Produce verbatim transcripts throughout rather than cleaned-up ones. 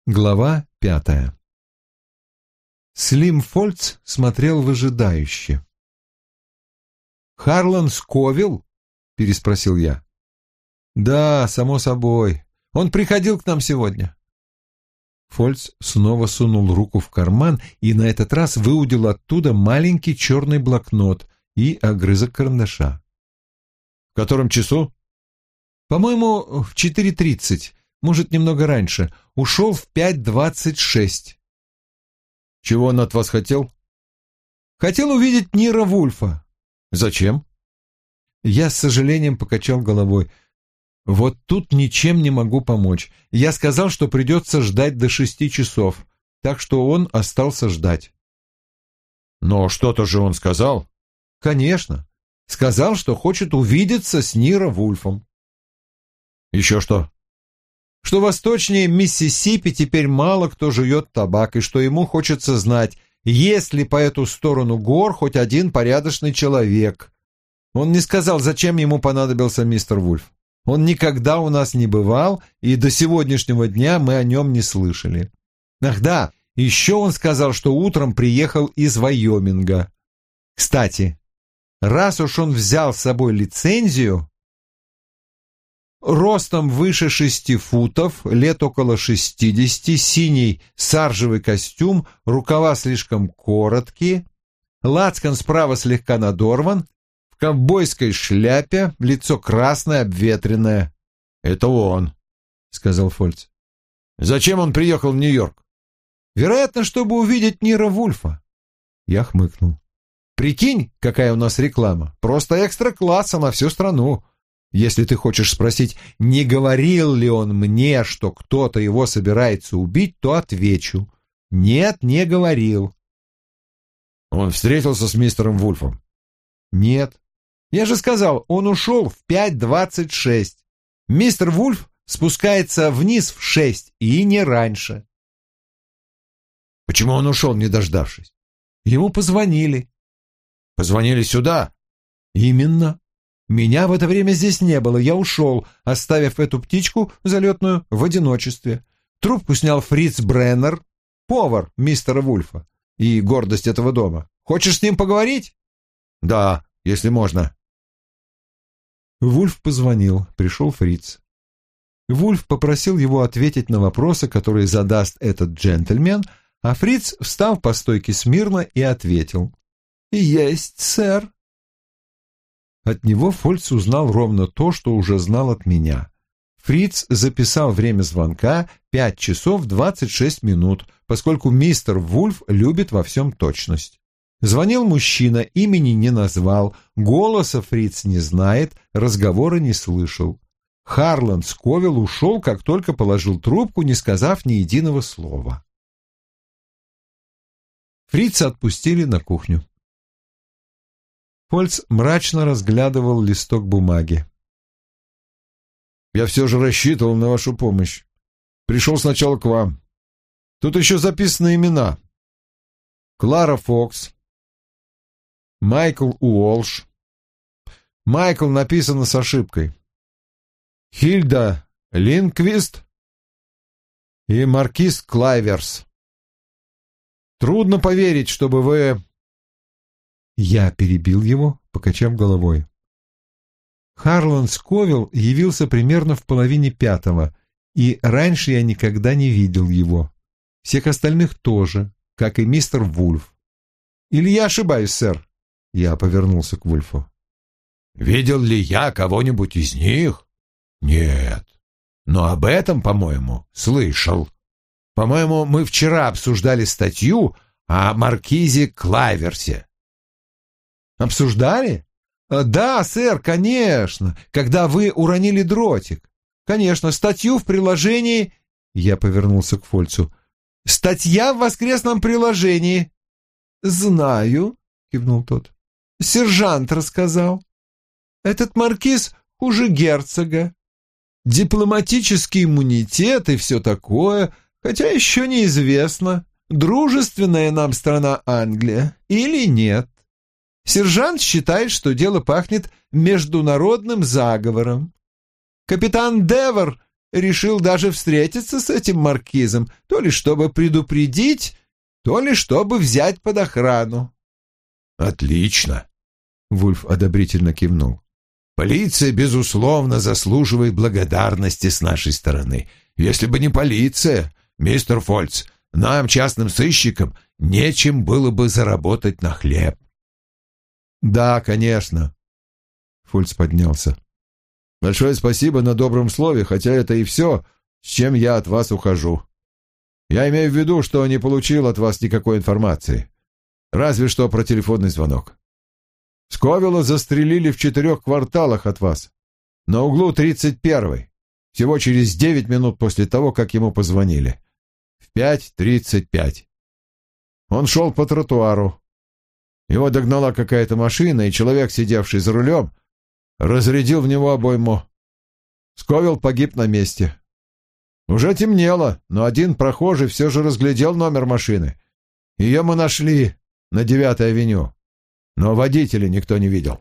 Глава пятая. Слим Фольц смотрел выжидающе. «Харлан Сковилл?» — переспросил я. «Да, само собой. Он приходил к нам сегодня». Фольц снова сунул руку в карман и на этот раз выудил оттуда маленький черный блокнот и огрызок карандаша. «В котором часу?» «По-моему, в четыре тридцать. Может, немного раньше. Ушел в пять двадцать шесть. Чего он от вас хотел? Хотел увидеть Нира Вульфа. Зачем? Я с сожалением покачал головой. Вот тут ничем не могу помочь. Я сказал, что придется ждать до шести часов, так что он остался ждать. Но что-то же он сказал? Конечно. Сказал, что хочет увидеться с Нира Вульфом. Еще что? Что восточнее Миссисипи теперь мало кто жует табак, и что ему хочется знать, есть ли по эту сторону гор хоть один порядочный человек. Он не сказал, зачем ему понадобился мистер Вульф. Он никогда у нас не бывал, и до сегодняшнего дня мы о нем не слышали. Ах да, еще он сказал, что утром приехал из Вайоминга. Кстати, раз уж он взял с собой лицензию... Ростом выше шести футов, лет около шестидесяти, синий саржевый костюм, рукава слишком короткие, лацкан справа слегка надорван, в ковбойской шляпе, лицо красное, обветренное. — Это он, — сказал Фольц. — Зачем он приехал в Нью-Йорк? — Вероятно, чтобы увидеть Нира Вульфа. Я хмыкнул. — Прикинь, какая у нас реклама. Просто экстра-класса на всю страну. Если ты хочешь спросить, не говорил ли он мне, что кто-то его собирается убить, то отвечу. Нет, не говорил. Он встретился с мистером Вульфом? Нет. Я же сказал, он ушел в пять двадцать шесть. Мистер Вульф спускается вниз в шесть, и не раньше. Почему он ушел, не дождавшись? Ему позвонили. Позвонили сюда? Именно. Меня в это время здесь не было, я ушел, оставив эту птичку залетную в одиночестве. Трубку снял Фриц Бреннер, повар мистера Вульфа и гордость этого дома. Хочешь с ним поговорить? Да, если можно. Вульф позвонил, пришел Фриц. Вульф попросил его ответить на вопросы, которые задаст этот джентльмен, а Фриц встал по стойке смирно и ответил. «Есть, сэр». От него Фольц узнал ровно то, что уже знал от меня. Фриц записал время звонка пять часов двадцать шесть минут, поскольку мистер Вульф любит во всем точность. Звонил мужчина, имени не назвал, голоса Фриц не знает, разговора не слышал. Харлан Сковилл ушел, как только положил трубку, не сказав ни единого слова. Фрица отпустили на кухню. Фольц мрачно разглядывал листок бумаги. «Я все же рассчитывал на вашу помощь. Пришел сначала к вам. Тут еще записаны имена. Клара Фокс, Майкл Уолш. Майкл написано с ошибкой. Хильда Линквист и маркиз Клайверс. Трудно поверить, чтобы вы...» Я перебил его, покачав головой. Харлан Сковилл явился примерно в половине пятого, и раньше я никогда не видел его. Всех остальных тоже, как и мистер Вульф. Или я ошибаюсь, сэр? Я повернулся к Вульфу. Видел ли я кого-нибудь из них? Нет. Но об этом, по-моему, слышал. По-моему, мы вчера обсуждали статью о маркизе Клайверсе. Обсуждали? Да, сэр, конечно, когда вы уронили дротик. Конечно, статью в приложении... Я повернулся к Фольцу. Статья в воскресном приложении. Знаю, кивнул тот. Сержант рассказал. Этот маркиз хуже герцога. Дипломатический иммунитет и все такое, хотя еще неизвестно, дружественная нам страна Англия или нет. Сержант считает, что дело пахнет международным заговором. Капитан Девер решил даже встретиться с этим маркизом, то ли чтобы предупредить, то ли чтобы взять под охрану». «Отлично», — Вульф одобрительно кивнул. «Полиция, безусловно, заслуживает благодарности с нашей стороны. Если бы не полиция, мистер Фольц, нам, частным сыщикам, нечем было бы заработать на хлеб». «Да, конечно». Фольц поднялся. «Большое спасибо на добром слове, хотя это и все, с чем я от вас ухожу. Я имею в виду, что не получил от вас никакой информации. Разве что про телефонный звонок. Сковилла застрелили в четырех кварталах от вас, на углу тридцать первой, всего через девять минут после того, как ему позвонили. В пять тридцать пять. Он шел по тротуару. Его догнала какая-то машина, и человек, сидевший за рулем, разрядил в него обойму. Сковилл погиб на месте. Уже темнело, но один прохожий все же разглядел номер машины. Ее мы нашли на девятой авеню, но водителя никто не видел».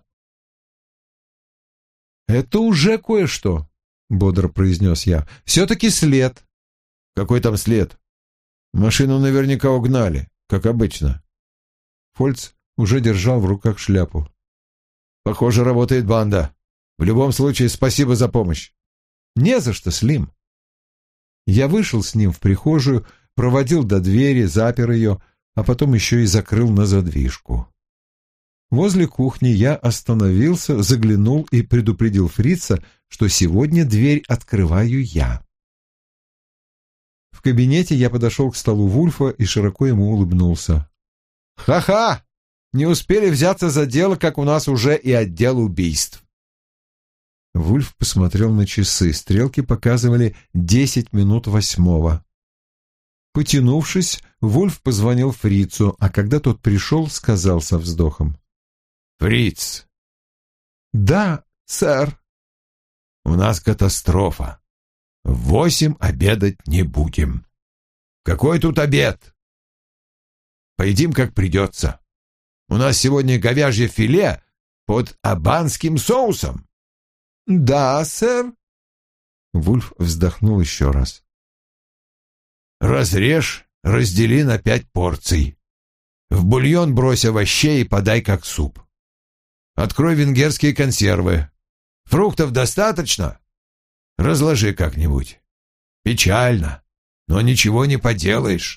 «Это уже кое-что», — бодро произнес я. «Все-таки след». «Какой там след? Машину наверняка угнали, как обычно». Фольц уже держал в руках шляпу. «Похоже, работает банда. В любом случае, спасибо за помощь». «Не за что, Слим». Я вышел с ним в прихожую, проводил до двери, запер ее, а потом еще и закрыл на задвижку. Возле кухни я остановился, заглянул и предупредил фрица, что сегодня дверь открываю я. В кабинете я подошел к столу Вульфа и широко ему улыбнулся. «Ха-ха! Не успели взяться за дело, как у нас уже и отдел убийств». Вульф посмотрел на часы. Стрелки показывали десять минут восьмого. Потянувшись, Вульф позвонил фрицу, а когда тот пришел, сказал со вздохом: «Фриц!» «Да, сэр». «У нас катастрофа. В восемь обедать не будем». «Какой тут обед?» «Поедим, как придется. У нас сегодня говяжье филе под абанским соусом». «Да, сэр». Вульф вздохнул еще раз. «Разрежь, раздели на пять порций. В бульон брось овощей и подай как суп. Открой венгерские консервы. Фруктов достаточно? Разложи как-нибудь. Печально, но ничего не поделаешь».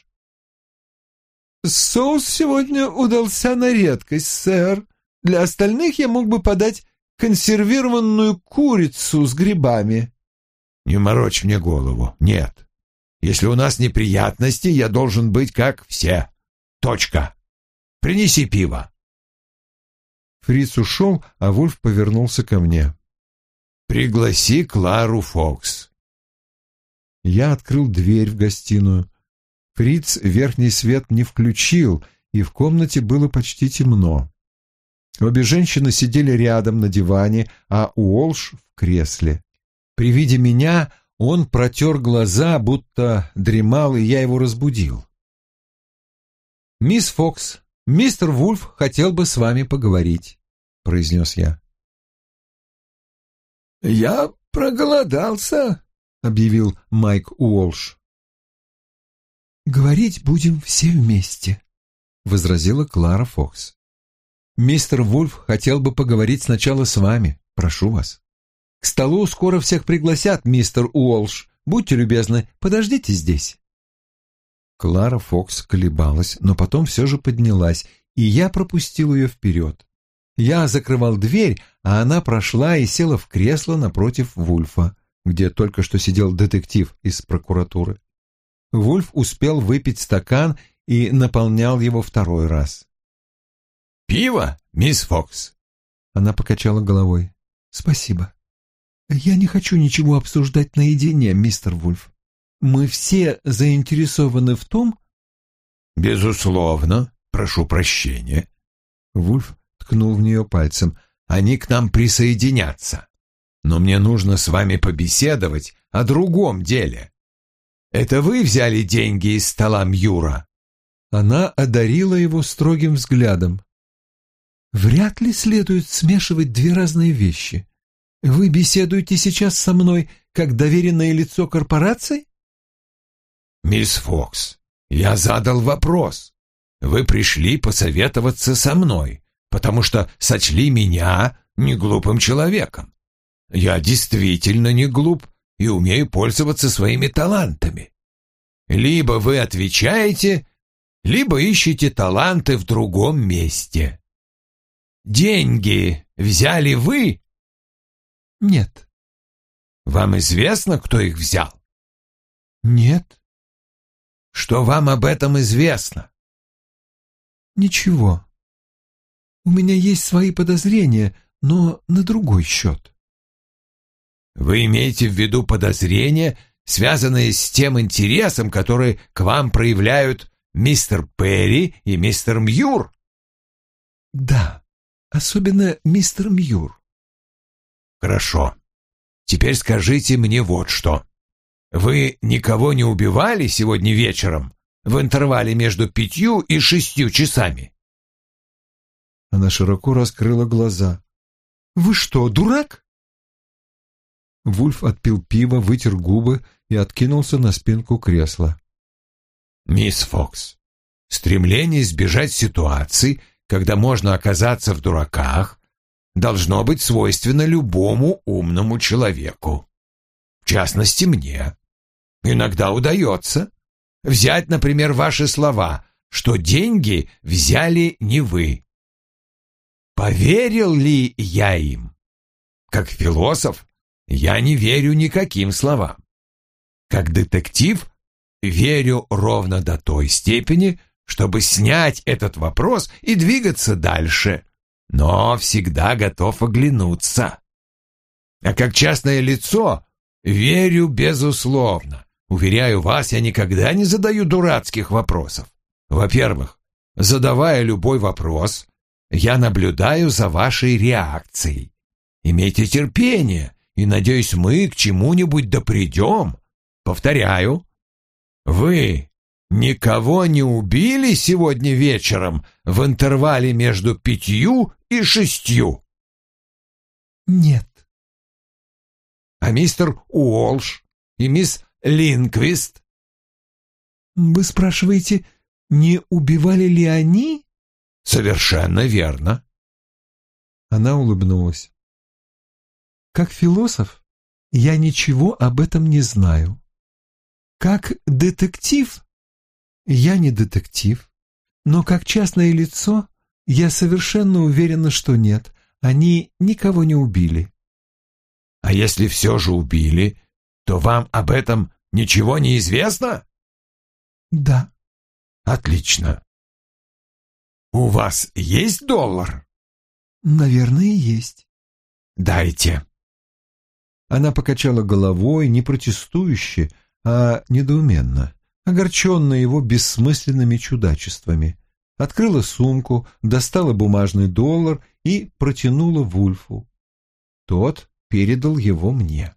«Соус сегодня удался на редкость, сэр. Для остальных я мог бы подать консервированную курицу с грибами». «Не морочь мне голову. Нет. Если у нас неприятности, я должен быть как все. Точка. Принеси пиво». Фриц ушел, а Вульф повернулся ко мне. «Пригласи Клару Фокс». Я открыл дверь в гостиную. Фриц верхний свет не включил, и в комнате было почти темно. Обе женщины сидели рядом на диване, а Уолш в кресле. При виде меня он протер глаза, будто дремал, и я его разбудил. «Мисс Фокс, мистер Вульф хотел бы с вами поговорить», — произнес я. «Я проголодался», — объявил Майк Уолш. «Говорить будем все вместе», — возразила Клара Фокс. «Мистер Вульф хотел бы поговорить сначала с вами. Прошу вас. К столу скоро всех пригласят, мистер Уолш. Будьте любезны, подождите здесь». Клара Фокс колебалась, но потом все же поднялась, и я пропустил ее вперед. Я закрывал дверь, а она прошла и села в кресло напротив Вульфа, где только что сидел детектив из прокуратуры. Вульф успел выпить стакан и наполнял его второй раз. «Пиво, мисс Фокс?» Она покачала головой. «Спасибо. Я не хочу ничего обсуждать наедине, мистер Вульф. Мы все заинтересованы в том...» «Безусловно. Прошу прощения». Вульф ткнул в нее пальцем. «Они к нам присоединятся. Но мне нужно с вами побеседовать о другом деле. Это вы взяли деньги из стола Мьюра?» Она одарила его строгим взглядом. «Вряд ли следует смешивать две разные вещи. Вы беседуете сейчас со мной как доверенное лицо корпорации? Мисс Фокс, я задал вопрос. Вы пришли посоветоваться со мной, потому что сочли меня неглупым человеком. Я действительно не глуп и умею пользоваться своими талантами. Либо вы отвечаете, либо ищете таланты в другом месте. Деньги взяли вы? Нет. Вам известно, кто их взял? Нет. Что вам об этом известно? Ничего. У меня есть свои подозрения, но на другой счет. Вы имеете в виду подозрения, связанные с тем интересом, который к вам проявляют мистер Перри и мистер Мьюр? Да, особенно мистер Мьюр. Хорошо. Теперь скажите мне вот что. Вы никого не убивали сегодня вечером в интервале между пятью и шестью часами? Она широко раскрыла глаза. Вы что, дурак? Вульф отпил пиво, вытер губы и откинулся на спинку кресла. «Мисс Фокс, стремление избежать ситуаций, когда можно оказаться в дураках, должно быть свойственно любому умному человеку. В частности, мне. Иногда удается взять, например, ваши слова, что деньги взяли не вы. Поверил ли я им? Как философ, я не верю никаким словам. Как детектив, верю ровно до той степени, чтобы снять этот вопрос и двигаться дальше, но всегда готов оглянуться. А как частное лицо, верю безусловно. Уверяю вас, я никогда не задаю дурацких вопросов. Во-первых, задавая любой вопрос, я наблюдаю за вашей реакцией. Имейте терпение, и, надеюсь, мы к чему-нибудь допридем. Повторяю, вы никого не убили сегодня вечером в интервале между пятью и шестью? Нет. А мистер Уолш и мисс Линквист? Вы спрашиваете, не убивали ли они? Совершенно верно. Она улыбнулась. Как философ, я ничего об этом не знаю. Как детектив, я не детектив, но как частное лицо, я совершенно уверена, что нет, они никого не убили. А если все же убили, то вам об этом ничего не известно? Да. Отлично. У вас есть доллар? Наверное, есть. Дайте. Она покачала головой, не протестующе, а недоуменно, огорченная его бессмысленными чудачествами. Открыла сумку, достала бумажный доллар и протянула Вульфу. Тот передал его мне.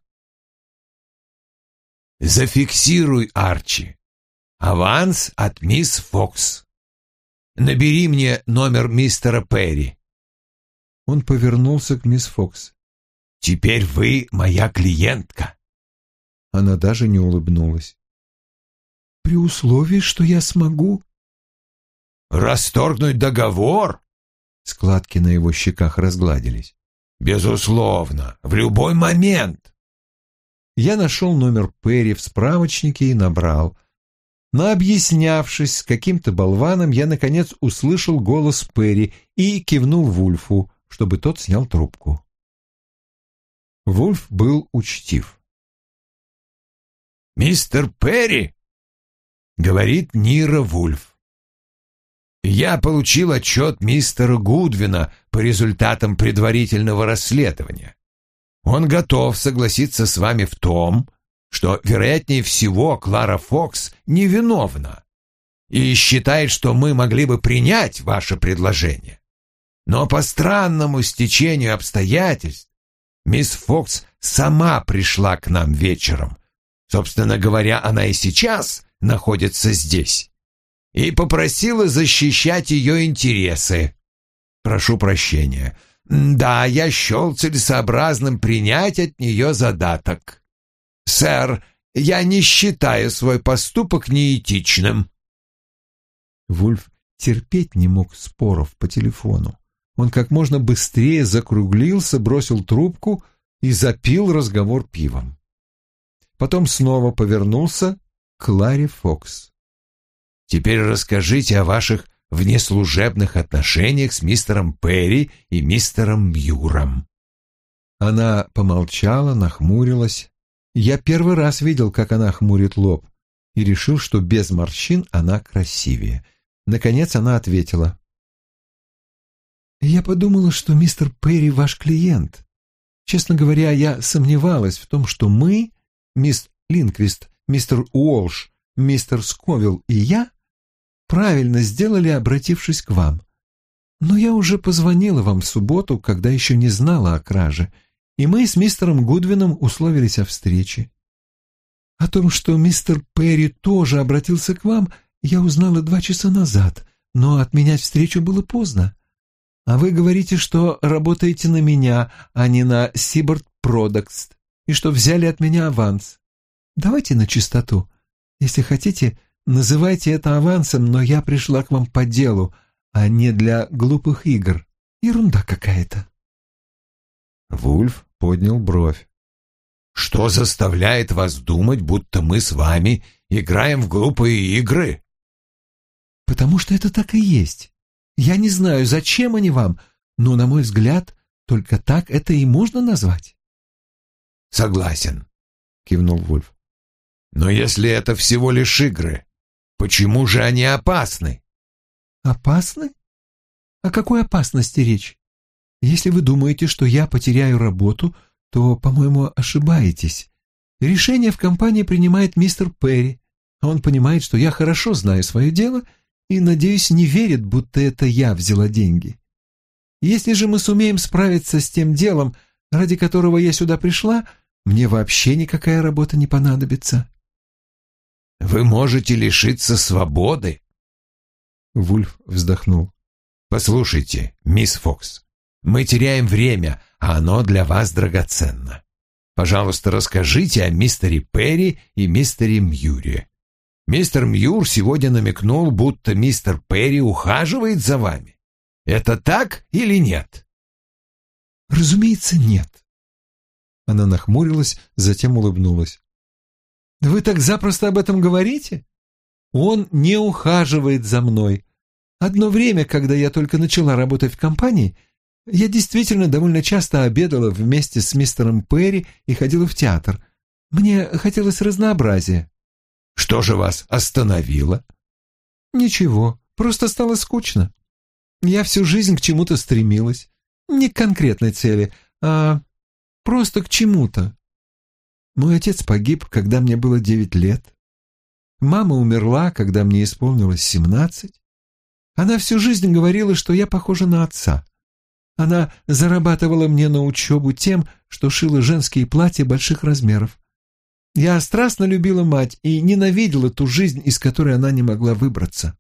Зафиксируй, Арчи. Аванс от мисс Фокс. Набери мне номер мистера Перри. Он повернулся к мисс Фокс. Теперь вы моя клиентка. Она даже не улыбнулась. При условии, что я смогу... Расторгнуть договор? Складки на его щеках разгладились. Безусловно, в любой момент. Я нашел номер Перри в справочнике и набрал. Но, объяснявшись с каким-то болваном, я, наконец, услышал голос Перри и кивнул Вульфу, чтобы тот снял трубку. Вульф был учтив. «Мистер Перри», — говорит Нира Вульф, — «я получил отчет мистера Гудвина по результатам предварительного расследования. Он готов согласиться с вами в том, что, вероятнее всего, Клара Фокс невиновна и считает, что мы могли бы принять ваше предложение. Но по странному стечению обстоятельств мисс Фокс сама пришла к нам вечером. Собственно говоря, она и сейчас находится здесь. И попросила защищать ее интересы. Прошу прощения. Да, я счел целесообразным принять от нее задаток. сэр, я не считаю свой поступок неэтичным». Вульф терпеть не мог споров по телефону. Он как можно быстрее закруглился, бросил трубку и запил разговор пивом. Потом снова повернулся к Кларе Фокс. «Теперь расскажите о ваших внеслужебных отношениях с мистером Перри и мистером Мьюром». Она помолчала, нахмурилась. Я первый раз видел, как она хмурит лоб, и решил, что без морщин она красивее. Наконец она ответила. «Я подумала, что мистер Перри ваш клиент. Честно говоря, я сомневалась в том, что мы, мисс Линквист, мистер Уолш, мистер Сковилл и я, правильно сделали, обратившись к вам. Но я уже позвонила вам в субботу, когда еще не знала о краже, и мы с мистером Гудвином условились о встрече. О том, что мистер Перри тоже обратился к вам, я узнала два часа назад, но отменять встречу было поздно. А вы говорите, что работаете на меня, а не на Seabird Products, и что взяли от меня аванс. Давайте на чистоту. Если хотите, называйте это авансом, но я пришла к вам по делу, а не для глупых игр. Ерунда какая-то». Вульф поднял бровь. «Что заставляет вас думать, будто мы с вами играем в глупые игры?» «Потому что это так и есть. Я не знаю, зачем они вам, но, на мой взгляд, только так это и можно назвать». «Согласен», — кивнул Вульф. «Но если это всего лишь игры, почему же они опасны?» «Опасны? О какой опасности речь? Если вы думаете, что я потеряю работу, то, по-моему, ошибаетесь. Решение в компании принимает мистер Перри. Он понимает, что я хорошо знаю свое дело и, надеюсь, не верит, будто это я взяла деньги. Если же мы сумеем справиться с тем делом, ради которого я сюда пришла, мне вообще никакая работа не понадобится». «Вы можете лишиться свободы». Вульф вздохнул. «Послушайте, мисс Фокс, мы теряем время, а оно для вас драгоценно. Пожалуйста, расскажите о мистере Перри и мистере Мьюре. Мистер Мьюр сегодня намекнул, будто мистер Перри ухаживает за вами. Это так или нет?» «Разумеется, нет». Она нахмурилась, затем улыбнулась. «Вы так запросто об этом говорите? Он не ухаживает за мной. Одно время, когда я только начала работать в компании, я действительно довольно часто обедала вместе с мистером Перри и ходила в театр. Мне хотелось разнообразия». «Что же вас остановило?» «Ничего, просто стало скучно. Я всю жизнь к чему-то стремилась. Не к конкретной цели, а просто к чему-то. Мой отец погиб, когда мне было девять лет. Мама умерла, когда мне исполнилось семнадцать. Она всю жизнь говорила, что я похожа на отца. Она зарабатывала мне на учебу тем, что шила женские платья больших размеров. Я страстно любила мать и ненавидела ту жизнь, из которой она не могла выбраться».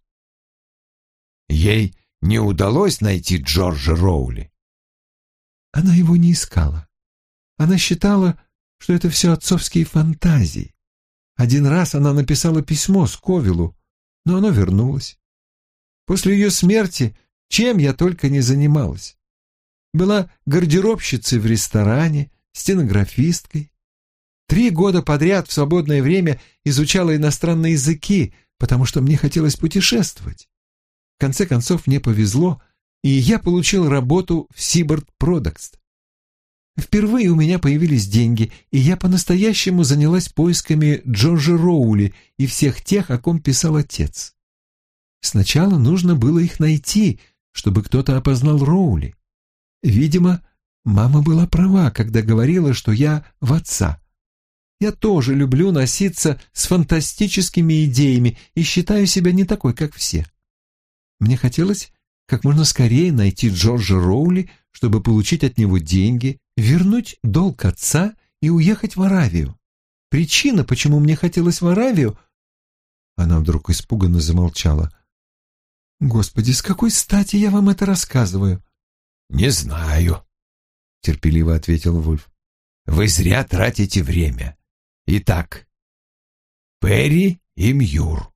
«Ей не удалось найти Джорджа Роули?» Она его не искала. Она считала, что это все отцовские фантазии. Один раз она написала письмо Сковиллу, но оно вернулось. После ее смерти чем я только не занималась. Была гардеробщицей в ресторане, стенографисткой. Три года подряд в свободное время изучала иностранные языки, потому что мне хотелось путешествовать. В конце концов мне повезло, и я получил работу в Seabird Products. Впервые у меня появились деньги, и я по-настоящему занялась поисками Джорджа Роули и всех тех, о ком писал отец. Сначала нужно было их найти, чтобы кто-то опознал Роули. Видимо, мама была права, когда говорила, что я в отца. Я тоже люблю носиться с фантастическими идеями и считаю себя не такой, как все. Мне хотелось как можно скорее найти Джорджа Роули, чтобы получить от него деньги, вернуть долг отца и уехать в Аравию. Причина, почему мне хотелось в Аравию... Она вдруг испуганно замолчала. «Господи, с какой стати я вам это рассказываю?» «Не знаю», — терпеливо ответил Вульф. «Вы зря тратите время. Итак, Перри и Мьюр.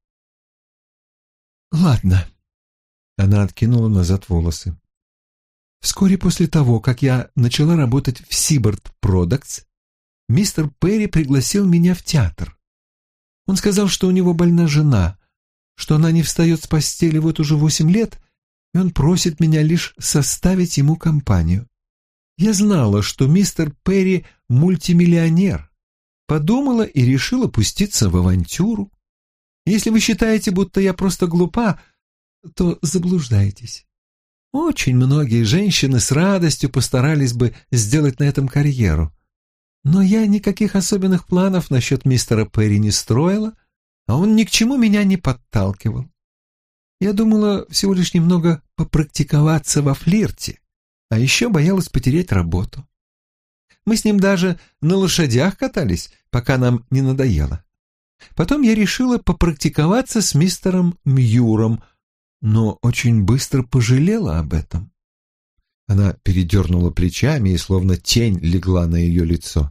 Ладно. Она откинула назад волосы. Вскоре после того, как я начала работать в Seabird Products, мистер Перри пригласил меня в театр. Он сказал, что у него больна жена, что она не встает с постели вот уже восемь лет, и он просит меня лишь составить ему компанию. Я знала, что мистер Перри мультимиллионер, подумала и решила пуститься в авантюру. Если вы считаете, будто я просто глупа, то заблуждаетесь. Очень многие женщины с радостью постарались бы сделать на этом карьеру. Но я никаких особенных планов насчет мистера Перри не строила, а он ни к чему меня не подталкивал. Я думала всего лишь немного попрактиковаться во флирте, а еще боялась потерять работу. Мы с ним даже на лошадях катались, пока нам не надоело. Потом я решила попрактиковаться с мистером Мьюром, но очень быстро пожалела об этом. Она передернула плечами, и словно тень легла на ее лицо.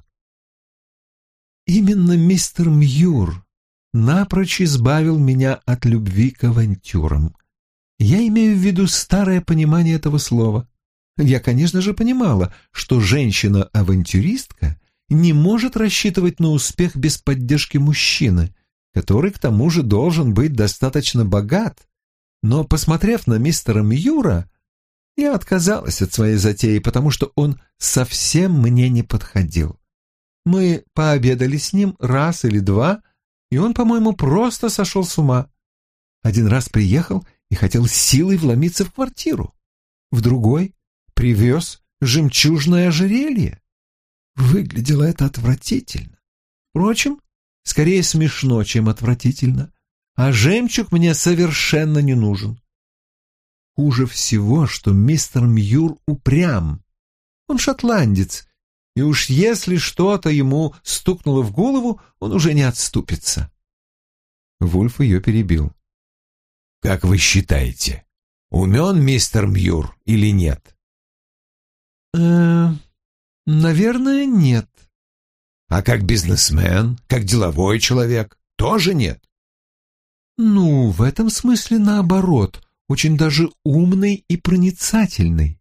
Именно мистер Мьюр напрочь избавил меня от любви к авантюрам. Я имею в виду старое понимание этого слова. Я, конечно же, понимала, что женщина-авантюристка не может рассчитывать на успех без поддержки мужчины, который, к тому же, должен быть достаточно богат. Но, посмотрев на мистера Мьюра, я отказалась от своей затеи, потому что он совсем мне не подходил. Мы пообедали с ним раз или два, и он, по-моему, просто сошел с ума. Один раз приехал и хотел силой вломиться в квартиру. В другой привез жемчужное ожерелье. Выглядело это отвратительно. Впрочем, скорее смешно, чем отвратительно. А жемчуг мне совершенно не нужен. Хуже всего, что мистер Мьюр упрям. Он шотландец, и уж если что-то ему стукнуло в голову, он уже не отступится. Вульф ее перебил. Как вы считаете, умен мистер Мьюр или нет? Э, наверное, нет. А как бизнесмен, как деловой человек, тоже нет? Ну, в этом смысле наоборот, очень даже умный и проницательный.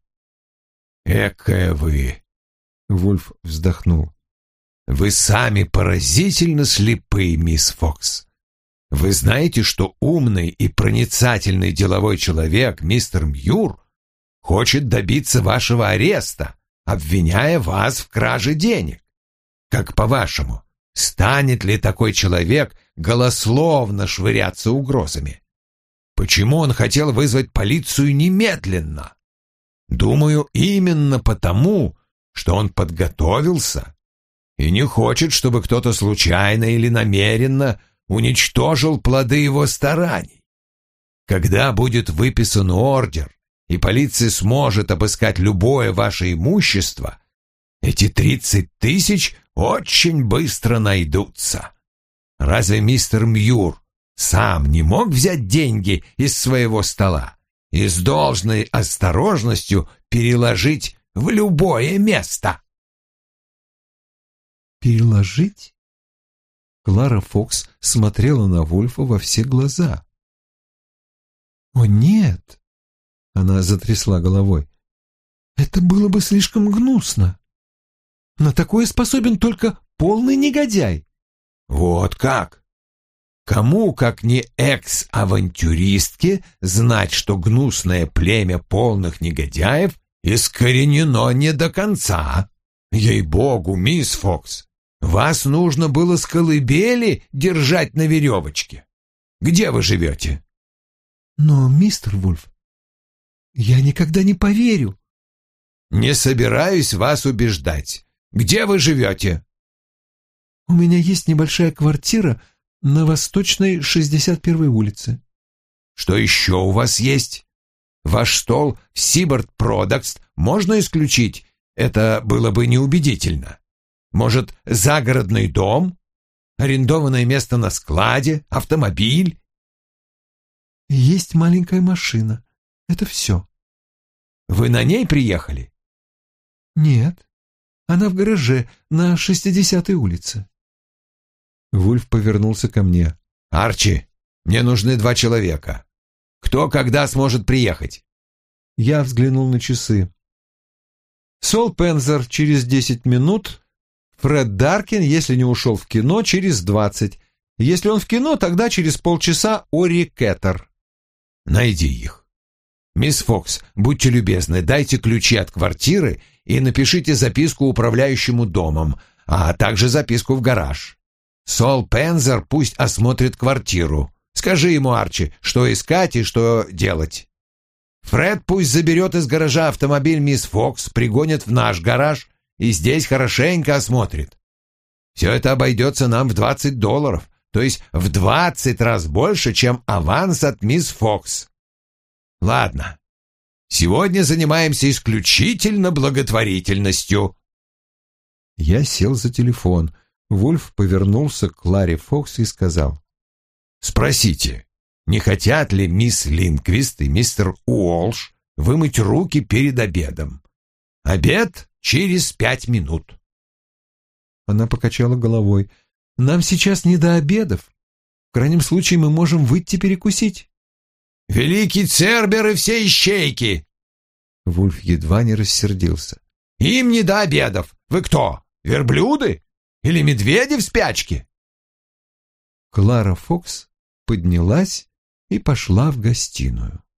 Экая вы, Вульф вздохнул. Вы сами поразительно слепы, мисс Фокс. Вы знаете, что умный и проницательный деловой человек, мистер Мьюр, хочет добиться вашего ареста, обвиняя вас в краже денег. Как по-вашему, станет ли такой человек голословно швыряться угрозами? Почему он хотел вызвать полицию немедленно? Думаю, именно потому, что он подготовился и не хочет, чтобы кто-то случайно или намеренно уничтожил плоды его стараний. Когда будет выписан ордер, и полиция сможет обыскать любое ваше имущество, эти тридцать тысяч очень быстро найдутся. Разве мистер Мьюр сам не мог взять деньги из своего стола и с должной осторожностью переложить в любое место? Переложить? Клара Фокс смотрела на Вульфа во все глаза. «О, нет!» — она затрясла головой. «Это было бы слишком гнусно. На такое способен только полный негодяй». «Вот как? Кому, как не экс-авантюристке, знать, что гнусное племя полных негодяев искоренено не до конца? Ей-богу, мисс Фокс, вас нужно было с колыбели держать на веревочке. Где вы живете?» «Но, мистер Вульф, я никогда не поверю». «Не собираюсь вас убеждать. Где вы живете?» «У меня есть небольшая квартира на Восточной шестьдесят первой улице». «Что еще у вас есть? Ваш стол в Seabird Products можно исключить? Это было бы неубедительно. Может, загородный дом? Арендованное место на складе? Автомобиль?» «Есть маленькая машина. Это все». «Вы на ней приехали?» «Нет. Она в гараже на шестидесятой улице». Вульф повернулся ко мне. «Арчи, мне нужны два человека. Кто когда сможет приехать?» Я взглянул на часы. Сол Пензер через десять минут, Фред Даркин, если не ушел в кино, через двадцать. Если он в кино, тогда через полчаса Ори Кеттер. «Найди их. Мисс Фокс, будьте любезны, дайте ключи от квартиры и напишите записку управляющему домом, а также записку в гараж. Сол Пензер пусть осмотрит квартиру. Скажи ему, Арчи, что искать и что делать. Фред пусть заберет из гаража автомобиль мисс Фокс, пригонит в наш гараж и здесь хорошенько осмотрит. Все это обойдется нам в двадцать долларов, то есть в двадцать раз больше, чем аванс от мисс Фокс. Ладно, сегодня занимаемся исключительно благотворительностью». Я сел за телефон. Вульф повернулся к Кларе Фокс и сказал: «Спросите, не хотят ли мисс Линквист и мистер Уолш вымыть руки перед обедом? Обед через пять минут». Она покачала головой. «Нам сейчас не до обедов. В крайнем случае мы можем выйти перекусить». «Великий Цербер и все ищейки!» Вульф едва не рассердился. «Им не до обедов. Вы кто, верблюды? Или медведи в спячке?» Клара Фокс поднялась и пошла в гостиную.